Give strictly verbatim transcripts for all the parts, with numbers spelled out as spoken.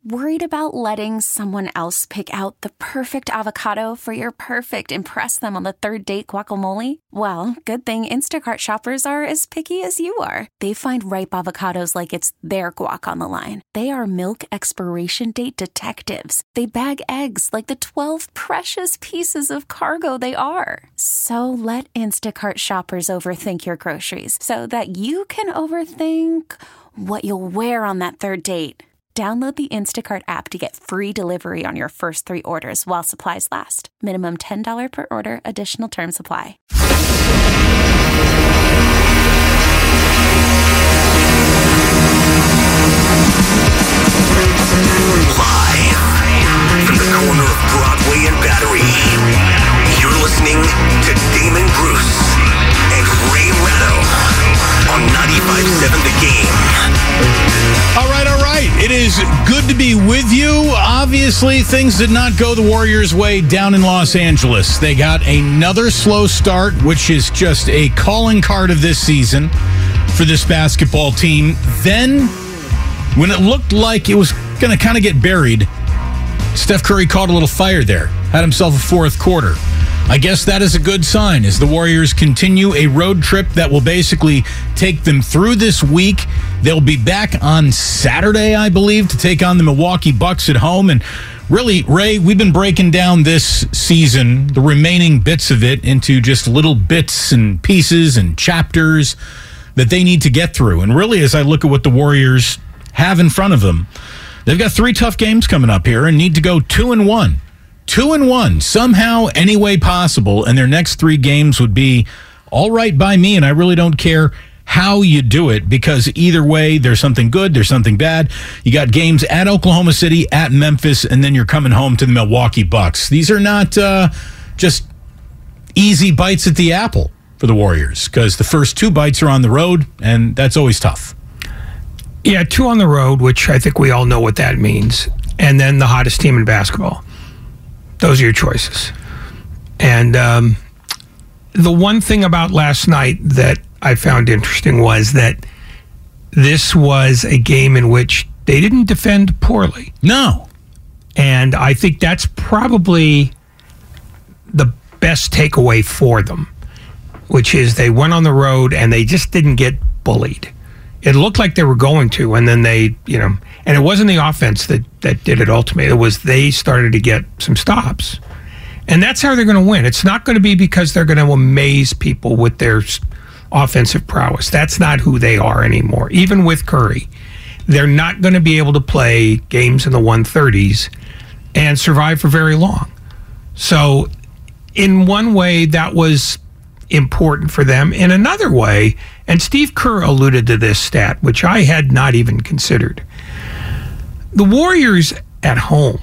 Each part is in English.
Worried about letting someone else pick out the perfect avocado for your perfect impress them on the third date guacamole? Well, good thing Instacart shoppers are as picky as you are. They find ripe avocados like it's their guac on the line. They are milk expiration date detectives. They bag eggs like the twelve precious pieces of cargo they are. So let Instacart shoppers overthink your groceries so that you can overthink what you'll wear on that third date. Download the Instacart app to get free delivery on your first three orders while supplies last. Minimum ten dollars per order. Additional terms apply. Live from the corner of Broadway and Battery, you're listening to Damon Bruce and Ray Ratto on ninety-five point seven The Game. All right, all right. It is good to be with you. Obviously, things did not go the Warriors' way down in Los Angeles. They got another slow start, which is just a calling card of this season for this basketball team. Then, when it looked like it was going to kind of get buried, Steph Curry caught a little fire there, had himself a fourth quarter. I guess that is a good sign as the Warriors continue a road trip that will basically take them through this week. They'll be back on Saturday, I believe, to take on the Milwaukee Bucks at home. And really, Ray, we've been breaking down this season, the remaining bits of it, into just little bits and pieces and chapters that they need to get through. And really, as I look at what the Warriors have in front of them, they've got three tough games coming up here and need to go two and one. Two and one, somehow, any way possible, and their next three games would be all right by me, and I really don't care how you do it, because either way, there's something good, there's something bad. You got games at Oklahoma City, at Memphis, and then you're coming home to the Milwaukee Bucks. These are not uh, just easy bites at the apple for the Warriors, because the first two bites are on the road, and that's always tough. Yeah, two on the road, which I think we all know what that means, and then the hottest team in basketball. Those are your choices. And um, the one thing about last night that I found interesting was that this was a game in which they didn't defend poorly. No. And I think that's probably the best takeaway for them, which is they went on the road and they just didn't get bullied. It looked like they were going to, and then they, you know, and it wasn't the offense that, that did it ultimately. It was they started to get some stops. And that's how they're going to win. It's not going to be because they're going to amaze people with their offensive prowess. That's not who they are anymore. Even with Curry, they're not going to be able to play games in the one thirties and survive for very long. So in one way, that was important for them. In another way, and Steve Kerr alluded to this stat, which I had not even considered. The Warriors at home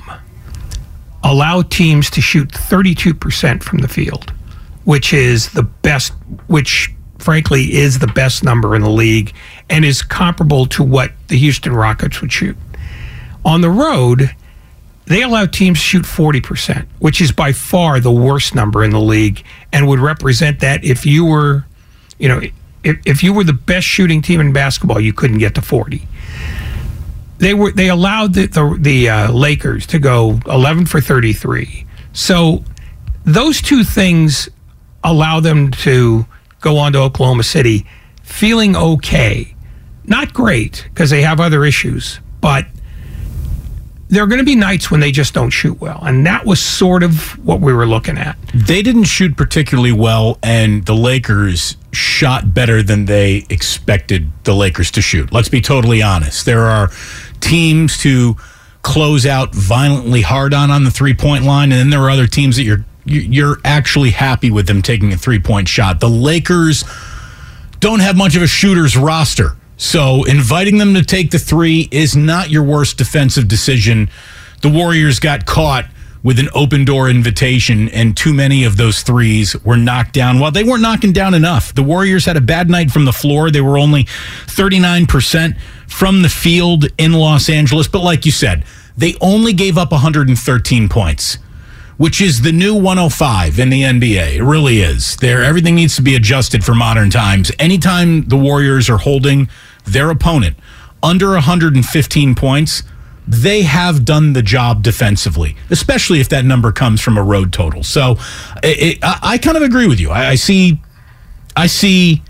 allow teams to shoot thirty-two percent from the field, which is the best, which frankly is the best number in the league and is comparable to what the Houston Rockets would shoot. On the road, they allow teams to shoot forty percent, which is by far the worst number in the league and would represent that if you were, you know, if, if you were the best shooting team in basketball, you couldn't get to forty. They were they allowed the the, the uh, Lakers to go eleven for thirty-three. So those two things allow them to go on to Oklahoma City feeling okay. Not great, because they have other issues, but there are going to be nights when they just don't shoot well. And that was sort of what we were looking at. They didn't shoot particularly well, and the Lakers shot better than they expected the Lakers to shoot. Let's be totally honest. There are teams to close out violently hard on on the three-point line, and then there are other teams that you're you're actually happy with them taking a three-point shot. The Lakers don't have much of a shooter's roster. So inviting them to take the three is not your worst defensive decision. The Warriors got caught with an open door invitation, and too many of those threes were knocked down. Well, they weren't knocking down enough. The Warriors had a bad night from the floor. They were only thirty-nine percent from the field in Los Angeles. But like you said, they only gave up one hundred thirteen points, which is the new one oh five in the N B A. It really is. There, everything needs to be adjusted for modern times. Anytime the Warriors are holding their opponent under one hundred fifteen points, they have done the job defensively, especially if that number comes from a road total. So it, it, I, I kind of agree with you. I, I see, I see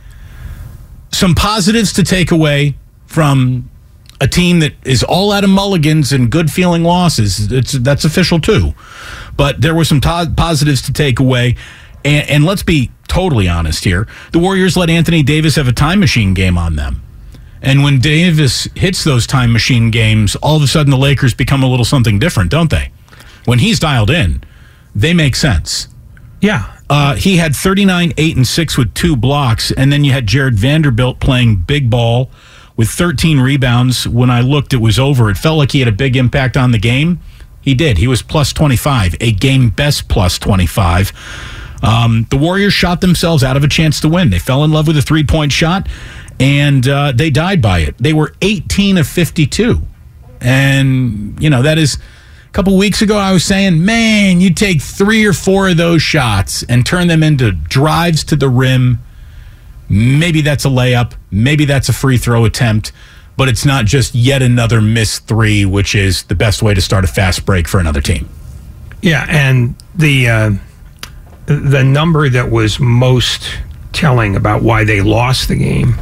some positives to take away from a team that is all out of mulligans and good feeling losses. It's, that's official too. But there were some to- positives to take away. And, and let's be totally honest here. The Warriors let Anthony Davis have a time machine game on them. And when Davis hits those time machine games, all of a sudden the Lakers become a little something different, don't they? When he's dialed in, they make sense. Yeah. Uh, he had thirty-nine, eight, and six with two blocks. And then you had Jared Vanderbilt playing big ball with thirteen rebounds. When I looked, it was over. It felt like he had a big impact on the game. He did. He was plus twenty-five, a game best plus twenty-five. Um, the Warriors shot themselves out of a chance to win. They fell in love with a three-point shot, and uh, they died by it. They were eighteen of fifty-two. And, you know, that is... A couple weeks ago, I was saying, man, you take three or four of those shots and turn them into drives to the rim. Maybe that's a layup. Maybe that's a free throw attempt. But it's not just yet another missed three, which is the best way to start a fast break for another team. Yeah, and the uh, the number that was most telling about why they lost the game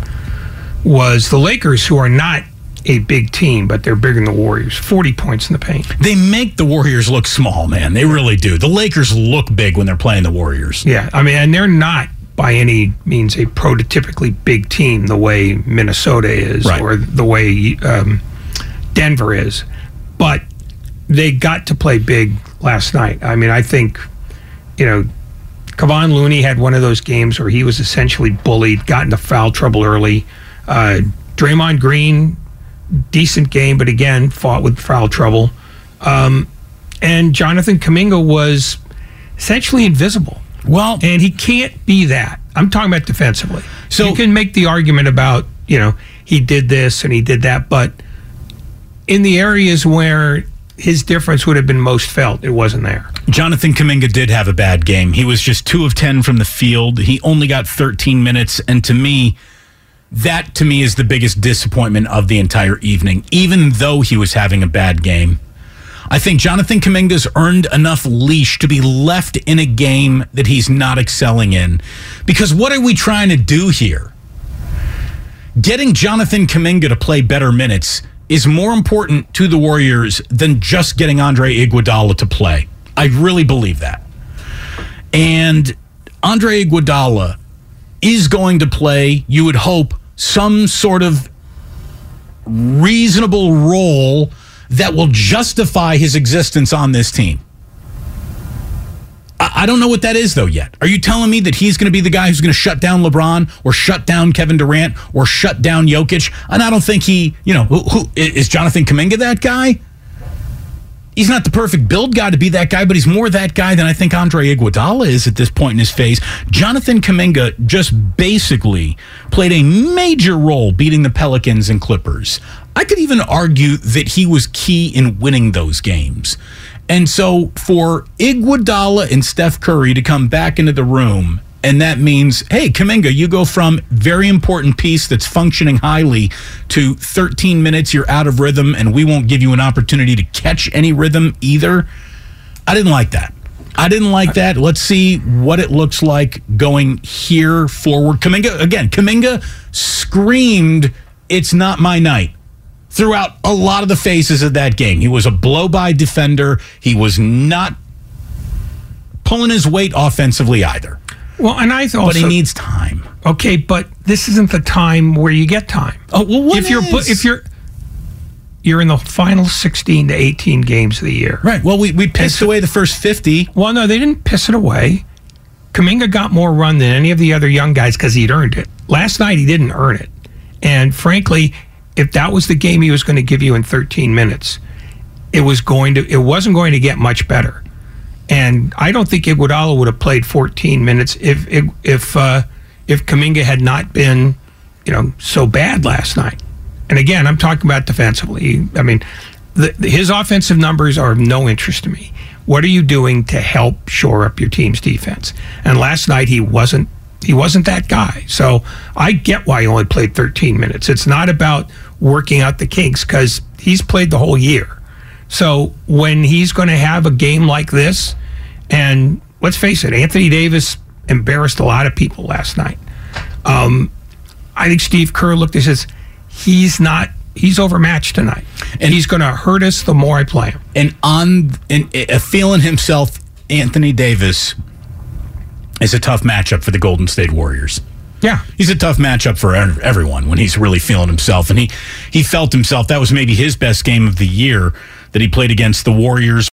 was the Lakers, who are not a big team, but they're bigger than the Warriors. forty points in the paint. They make the Warriors look small, man. They really do. The Lakers look big when they're playing the Warriors. Yeah, I mean, and they're not by any means a prototypically big team the way Minnesota is, right, or the way um, Denver is. But they got to play big last night. I mean, I think, you know, Kevon Looney had one of those games where he was essentially bullied, got into foul trouble early. Uh, Draymond Green, decent game, but again, fought with foul trouble. Um, and Jonathan Kuminga was essentially invisible. Well, and he can't be that. I'm talking about defensively. So you can make the argument about, you know, he did this and he did that, but in the areas where his difference would have been most felt, it wasn't there. Jonathan Kuminga did have a bad game. He was just two of ten from the field. He only got thirteen minutes, and to me, that, to me, is the biggest disappointment of the entire evening, even though he was having a bad game. I think Jonathan Kuminga's earned enough leash to be left in a game that he's not excelling in. Because what are we trying to do here? Getting Jonathan Kuminga to play better minutes is more important to the Warriors than just getting Andre Iguodala to play. I really believe that. And Andre Iguodala is going to play, you would hope, some sort of reasonable role that will justify his existence on this team. I, I don't know what that is, though, yet. Are you telling me that he's going to be the guy who's going to shut down LeBron or shut down Kevin Durant or shut down Jokic? And I don't think he, you know, who, who is Jonathan Kuminga that guy? He's not the perfect build guy to be that guy, but he's more that guy than I think Andre Iguodala is at this point in his phase. Jonathan Kuminga just basically played a major role beating the Pelicans and Clippers. I could even argue that he was key in winning those games. And so for Iguodala and Steph Curry to come back into the room, and that means, hey, Kuminga, you go from very important piece that's functioning highly to thirteen minutes, you're out of rhythm, and we won't give you an opportunity to catch any rhythm either. I didn't like that. I didn't like that. Let's see what it looks like going here forward. Kuminga, again, Kuminga screamed, it's not my night, throughout a lot of the phases of that game. He was a blow-by defender. He was not pulling his weight offensively either. Well, and I also, but he needs time. Okay, but this isn't the time where you get time. Oh well, what if you're is? if you're you're in the final sixteen to eighteen games of the year, right? Well, we we pissed so, away the first fifty. Well, no, they didn't piss it away. Kuminga got more run than any of the other young guys because he'd earned it. Last night, he didn't earn it, and frankly, if that was the game he was going to give you in thirteen minutes, it was going to it wasn't going to get much better. And I don't think Iguodala would have played fourteen minutes if if uh, if Kuminga had not been, you know, so bad last night. And again, I'm talking about defensively. I mean, the, his offensive numbers are of no interest to me. What are you doing to help shore up your team's defense? And last night he wasn't he wasn't that guy. So I get why he only played thirteen minutes. It's not about working out the kinks because he's played the whole year. So when he's going to have a game like this, and let's face it, Anthony Davis embarrassed a lot of people last night. Um, I think Steve Kerr looked and says, he's not, he's overmatched tonight. And he's going to hurt us the more I play him. And on, and uh, feeling himself, Anthony Davis is a tough matchup for the Golden State Warriors. Yeah. He's a tough matchup for everyone when he's really feeling himself. And he, he felt himself. That was maybe his best game of the year that he played against the Warriors.